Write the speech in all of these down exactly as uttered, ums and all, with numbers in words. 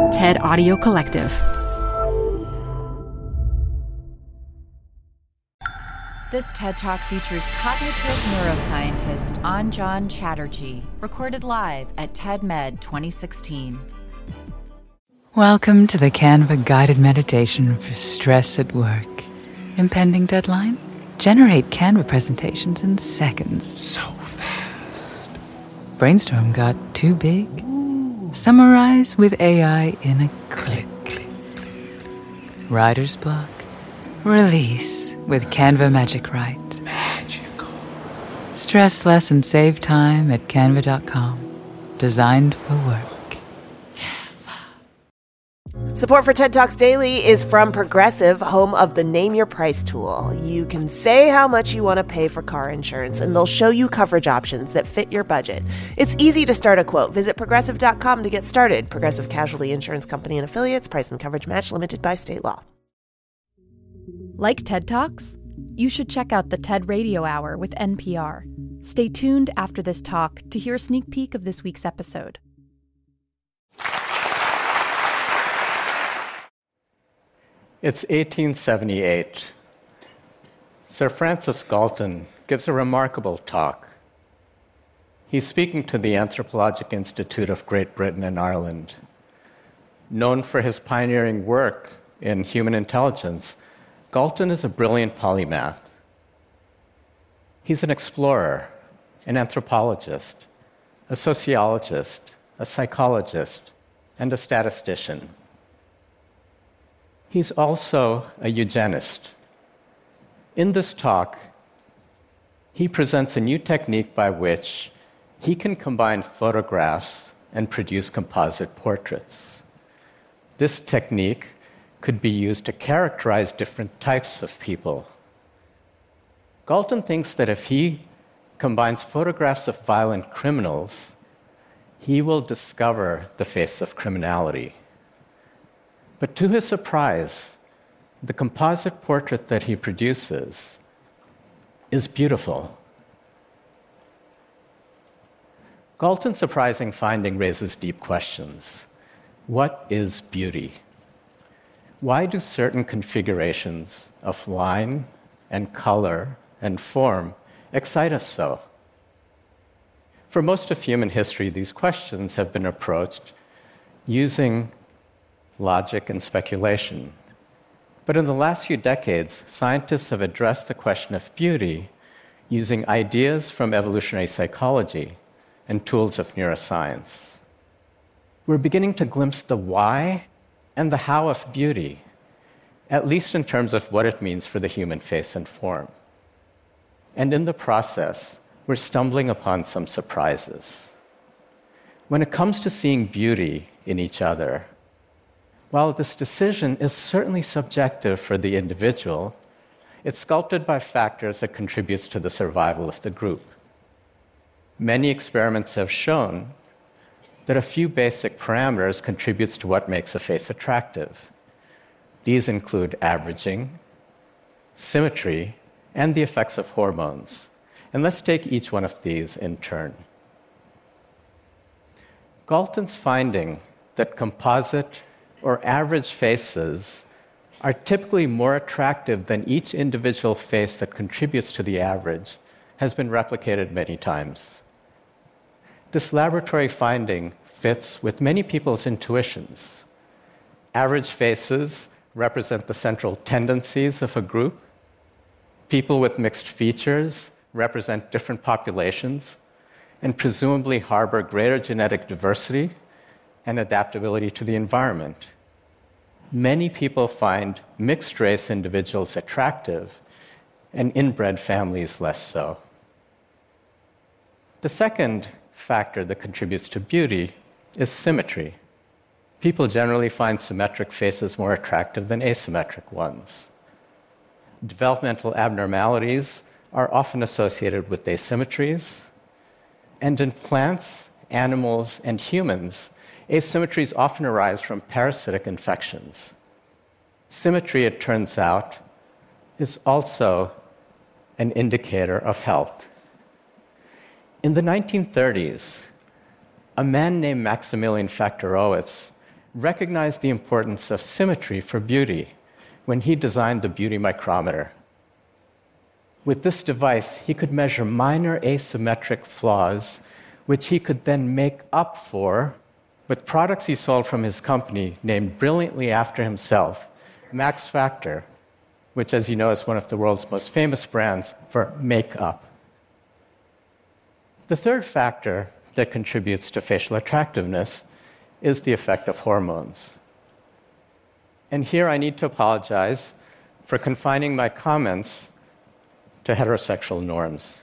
TED Audio Collective. This TED Talk features cognitive neuroscientist Anjan Chatterjee, recorded live at TEDMed twenty sixteen. Welcome to the Canva guided meditation for stress at work. Impending deadline? Generate Canva presentations in seconds. So fast. Brainstorm got too big? Ooh. Summarize with A I in a click. Click, click. Writer's block? Release with Canva Magic Write. Magical. Stress less and save time at canva dot com. Designed for work. Support for TED Talks Daily is from Progressive, home of the Name Your Price tool. You can say how much you want to pay for car insurance, and they'll show you coverage options that fit your budget. It's easy to start a quote. Visit progressive dot com to get started. Progressive Casualty Insurance Company and Affiliates. Price and coverage match limited by state law. Like TED Talks? You should check out the TED Radio Hour with N P R. Stay tuned after this talk to hear a sneak peek of this week's episode. It's eighteen seventy-eight. Sir Francis Galton gives a remarkable talk. He's speaking to the Anthropologic Institute of Great Britain and Ireland. Known for his pioneering work in human intelligence, Galton is a brilliant polymath. He's an explorer, an anthropologist, a sociologist, a psychologist, and a statistician. He's also a eugenist. In this talk, he presents a new technique by which he can combine photographs and produce composite portraits. This technique could be used to characterize different types of people. Galton thinks that if he combines photographs of violent criminals, he will discover the face of criminality. But to his surprise, the composite portrait that he produces is beautiful. Galton's surprising finding raises deep questions. What is beauty? Why do certain configurations of line and color and form excite us so? For most of human history, these questions have been approached using logic and speculation. But in the last few decades, scientists have addressed the question of beauty using ideas from evolutionary psychology and tools of neuroscience. We're beginning to glimpse the why and the how of beauty, at least in terms of what it means for the human face and form. And in the process, we're stumbling upon some surprises. When it comes to seeing beauty in each other, while this decision is certainly subjective for the individual, it's sculpted by factors that contribute to the survival of the group. Many experiments have shown that a few basic parameters contribute to what makes a face attractive. These include averaging, symmetry, and the effects of hormones. And let's take each one of these in turn. Galton's finding that composite or average faces are typically more attractive than each individual face that contributes to the average has been replicated many times. This laboratory finding fits with many people's intuitions. Average faces represent the central tendencies of a group. People with mixed features represent different populations and presumably harbor greater genetic diversity and adaptability to the environment. Many people find mixed-race individuals attractive and inbred families less so. The second factor that contributes to beauty is symmetry. People generally find symmetric faces more attractive than asymmetric ones. Developmental abnormalities are often associated with asymmetries, and in plants, animals, and humans, asymmetries often arise from parasitic infections. Symmetry, it turns out, is also an indicator of health. In the nineteen thirties, a man named Maximilian Factorowicz recognized the importance of symmetry for beauty when he designed the beauty micrometer. With this device, he could measure minor asymmetric flaws, which he could then make up for with products he sold from his company, named brilliantly after himself, Max Factor, which, as you know, is one of the world's most famous brands for makeup. The third factor that contributes to facial attractiveness is the effect of hormones. And here I need to apologize for confining my comments to heterosexual norms.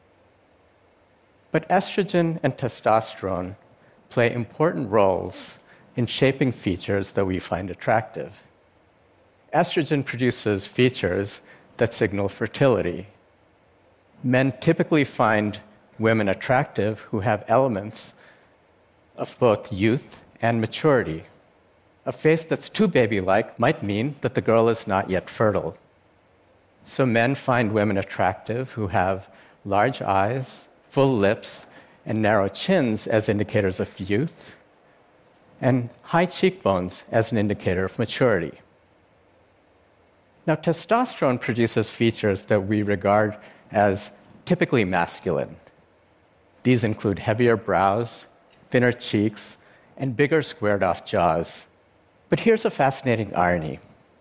But estrogen and testosterone play important roles in shaping features that we find attractive. Estrogen produces features that signal fertility. Men typically find women attractive who have elements of both youth and maturity. A face that's too baby-like might mean that the girl is not yet fertile. So men find women attractive who have large eyes, full lips, and narrow chins as indicators of youth, and high cheekbones as an indicator of maturity. Now, testosterone produces features that we regard as typically masculine. These include heavier brows, thinner cheeks, and bigger squared-off jaws. But here's a fascinating irony.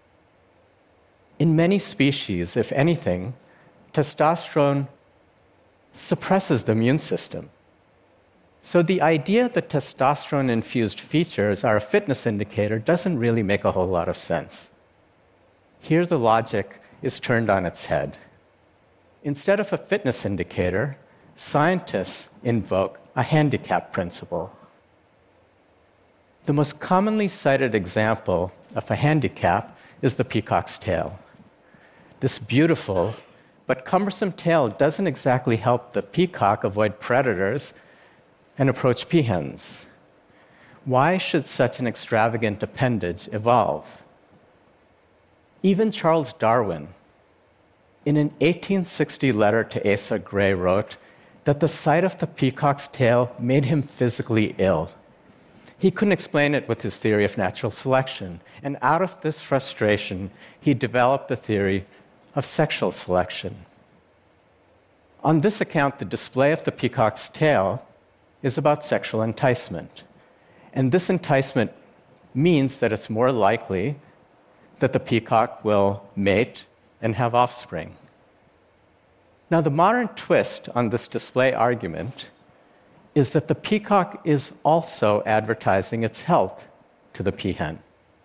In many species, if anything, testosterone suppresses the immune system. So the idea that testosterone-infused features are a fitness indicator doesn't really make a whole lot of sense. Here the logic is turned on its head. Instead of a fitness indicator, scientists invoke a handicap principle. The most commonly cited example of a handicap is the peacock's tail. This beautiful but cumbersome tail doesn't exactly help the peacock avoid predators and approach peahens. Why should such an extravagant appendage evolve? Even Charles Darwin, in an eighteen sixty letter to Asa Gray, wrote that the sight of the peacock's tail made him physically ill. He couldn't explain it with his theory of natural selection, and out of this frustration, he developed the theory of sexual selection. On this account, the display of the peacock's tail is about sexual enticement. And this enticement means that it's more likely that the peacock will mate and have offspring. Now, the modern twist on this display argument is that the peacock is also advertising its health to the peahen.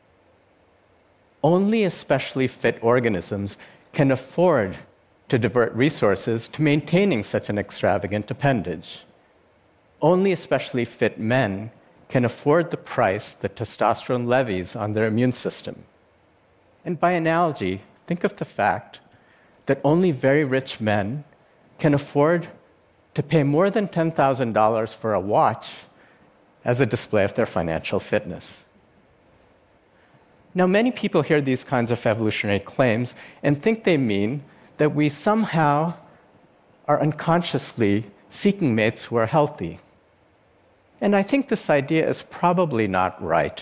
Only especially fit organisms can afford to divert resources to maintaining such an extravagant appendage. Only especially fit men can afford the price that testosterone levies on their immune system. And by analogy, think of the fact that only very rich men can afford to pay more than ten thousand dollars for a watch as a display of their financial fitness. Now, many people hear these kinds of evolutionary claims and think they mean that we somehow are unconsciously seeking mates who are healthy. And I think this idea is probably not right.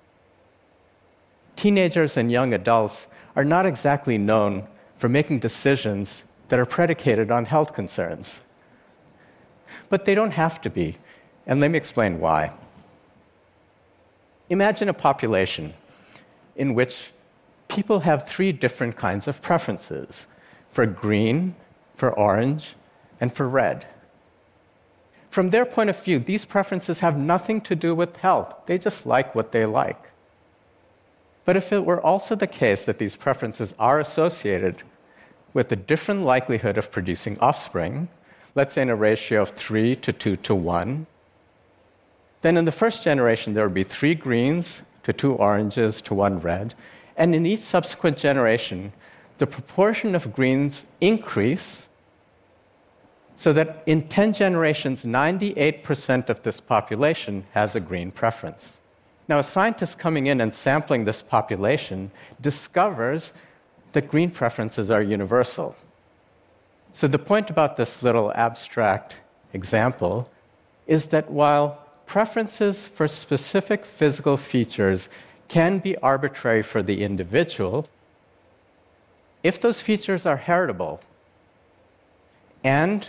Teenagers and young adults are not exactly known for making decisions that are predicated on health concerns. But they don't have to be, and let me explain why. Imagine a population in which people have three different kinds of preferences: for green, for orange, and for red. From their point of view, these preferences have nothing to do with health. They just like what they like. But if it were also the case that these preferences are associated with a different likelihood of producing offspring, let's say in a ratio of three to two to one, then in the first generation there would be three greens to two oranges to one red, and in each subsequent generation, the proportion of greens increase so that in ten generations, ninety-eight percent of this population has a green preference. Now, a scientist coming in and sampling this population discovers that green preferences are universal. So the point about this little abstract example is that while preferences for specific physical features can be arbitrary for the individual if those features are heritable and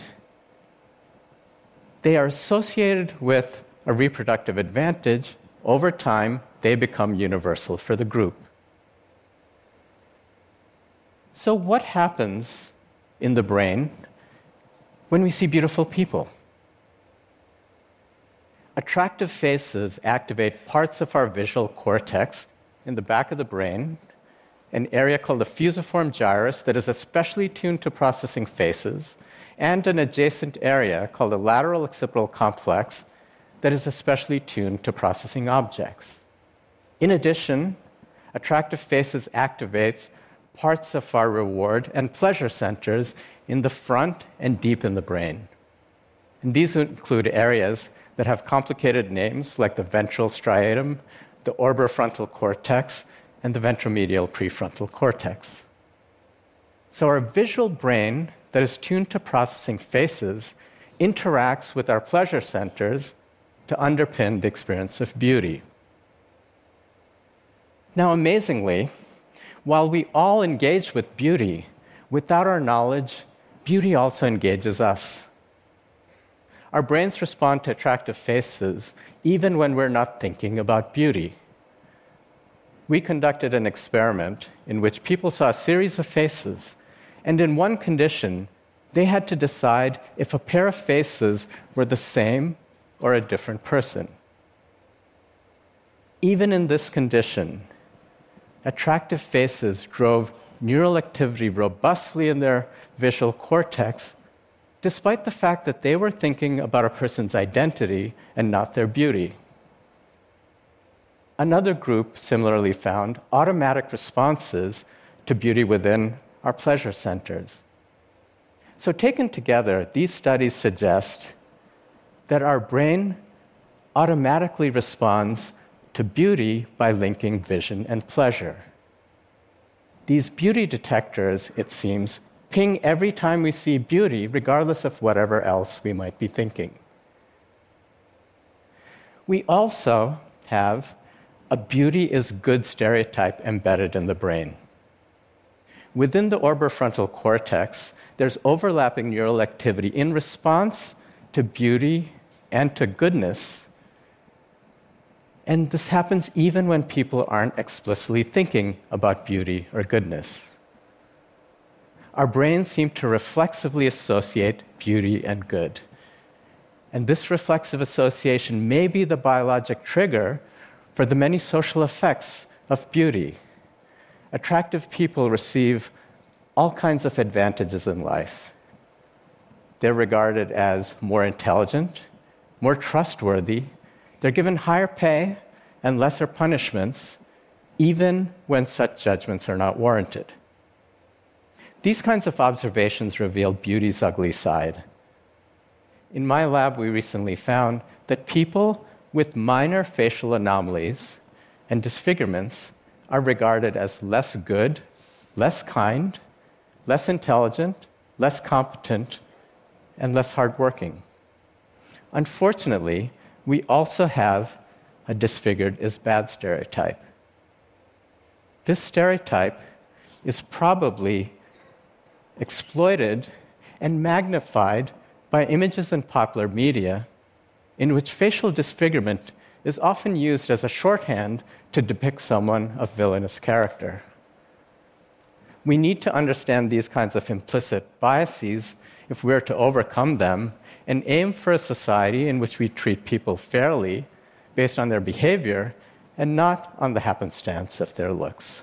they are associated with a reproductive advantage. Over time, they become universal for the group. So what happens in the brain when we see beautiful people? Attractive faces activate parts of our visual cortex in the back of the brain, an area called the fusiform gyrus that is especially tuned to processing faces, and an adjacent area called the lateral occipital complex that is especially tuned to processing objects. In addition, attractive faces activate parts of our reward and pleasure centers in the front and deep in the brain. And these include areas that have complicated names like the ventral striatum, the orbitofrontal cortex, and the ventromedial prefrontal cortex. So our visual brain that is tuned to processing faces interacts with our pleasure centers to underpin the experience of beauty. Now, amazingly, while we all engage with beauty, without our knowledge, beauty also engages us. Our brains respond to attractive faces even when we're not thinking about beauty. We conducted an experiment in which people saw a series of faces, and in one condition, they had to decide if a pair of faces were the same or a different person. Even in this condition, attractive faces drove neural activity robustly in their visual cortex, despite the fact that they were thinking about a person's identity and not their beauty. Another group similarly found automatic responses to beauty within our pleasure centers. So taken together, these studies suggest that our brain automatically responds to beauty by linking vision and pleasure. These beauty detectors, it seems, ping every time we see beauty, regardless of whatever else we might be thinking. We also have a beauty is good stereotype embedded in the brain. Within the orbitofrontal cortex, there's overlapping neural activity in response to beauty and to goodness. And this happens even when people aren't explicitly thinking about beauty or goodness. Our brains seem to reflexively associate beauty and good. And this reflexive association may be the biologic trigger for the many social effects of beauty. Attractive people receive all kinds of advantages in life. They're regarded as more intelligent, more trustworthy. They're given higher pay and lesser punishments, even when such judgments are not warranted. These kinds of observations reveal beauty's ugly side. In my lab, we recently found that people with minor facial anomalies and disfigurements are regarded as less good, less kind, less intelligent, less competent, and less hardworking. Unfortunately, we also have a disfigured is bad stereotype. This stereotype is probably exploited and magnified by images in popular media in which facial disfigurement is often used as a shorthand to depict someone of villainous character. We need to understand these kinds of implicit biases if we're to overcome them and aim for a society in which we treat people fairly based on their behavior and not on the happenstance of their looks.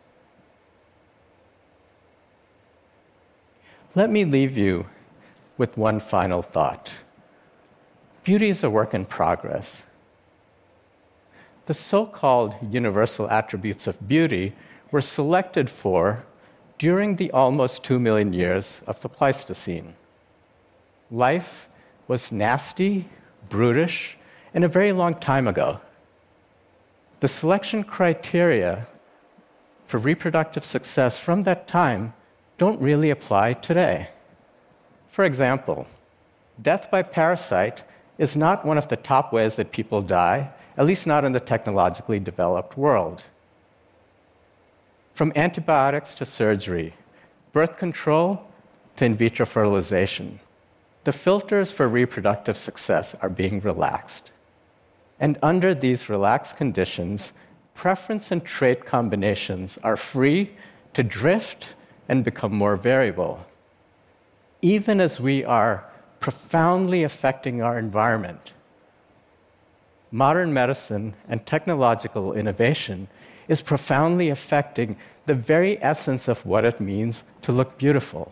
Let me leave you with one final thought. Beauty is a work in progress. The so-called universal attributes of beauty were selected for during the almost two million years of the Pleistocene. Life was nasty, brutish, and a very long time ago. The selection criteria for reproductive success from that time don't really apply today. For example, death by parasite is not one of the top ways that people die, at least not in the technologically developed world. From antibiotics to surgery, birth control to in vitro fertilization, the filters for reproductive success are being relaxed. And under these relaxed conditions, preference and trait combinations are free to drift and become more variable. Even as we are profoundly affecting our environment, modern medicine and technological innovation is profoundly affecting the very essence of what it means to look beautiful.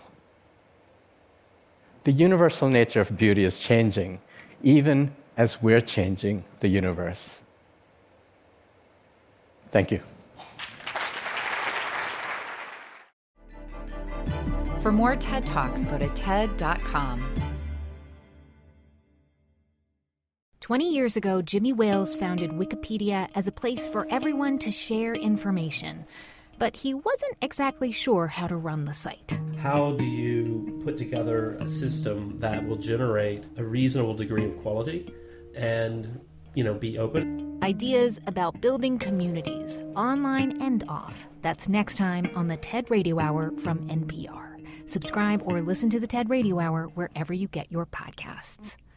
The universal nature of beauty is changing, even as we're changing the universe. Thank you. For more TED Talks, go to ted dot com. Twenty years ago, Jimmy Wales founded Wikipedia as a place for everyone to share information. But he wasn't exactly sure how to run the site. How do you put together a system that will generate a reasonable degree of quality and, you know, be open? Ideas about building communities, online and off. That's next time on the TED Radio Hour from N P R. Subscribe or listen to the TED Radio Hour wherever you get your podcasts.